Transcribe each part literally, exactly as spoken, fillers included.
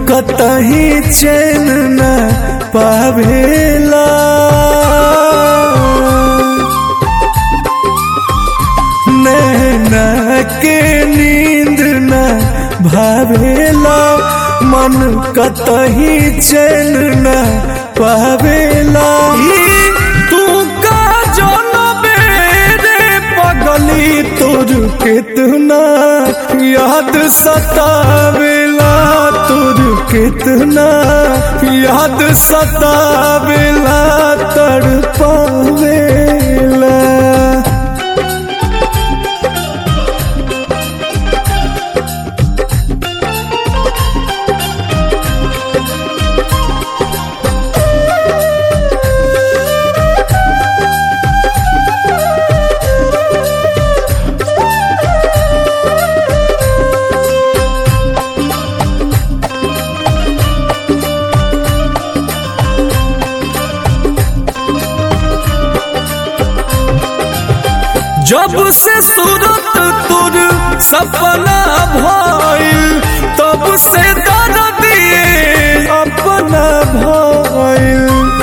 कतही चैन न पावेला। नैना के नींद न भावेला, मन कतही चैन न पावेला। तू का जनबे रे पगली, तोर कितना याद सतावेला, तोर कितना याद सतावेला, तड़पावेला। जब से सूरत तुर सपना भइल, तब से दर्द दिए अपना भइल।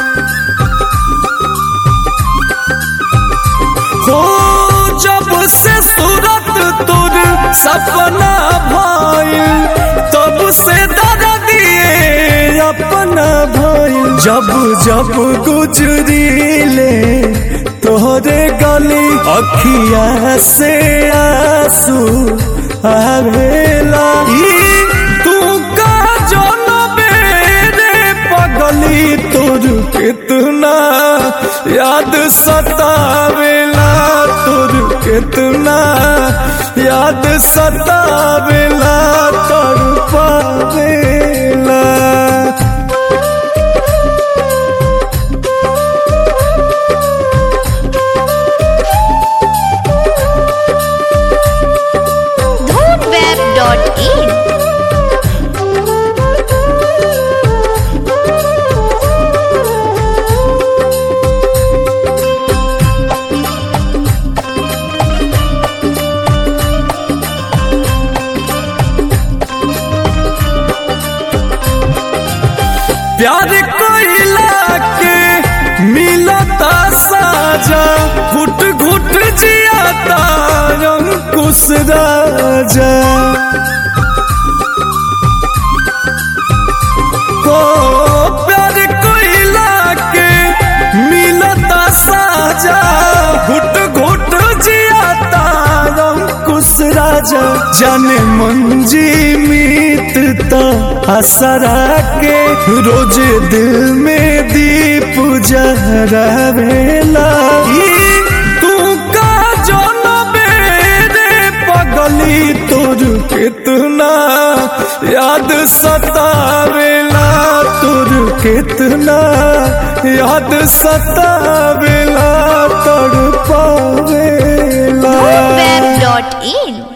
हो जब से सूरत तुर सपना भइल, तब से दर्द दिए अपना भइल। जब जब गुजरीले तोहरे गली, अखिया से आंसू आवेला। तू का जनबे रे पगली, तोर कितना याद सतावेला, तोर कितना याद सतावेला, तड़पावेला। प्यार कोइला के मिलता साजा, घुट घुट जियाता अंकुश राजा। को प्यार कोइला के मिलता साजा, घुट घुट जियाता अंकुश राजा। जाने मंजी मीतता असरा के, रोज दिल में दीप जरावेला। तू का जनबे रे पगली, तोर कितना याद सतावेला, तोर कितना याद सतावेला, तड़पावेला। धूमवेब डॉट इन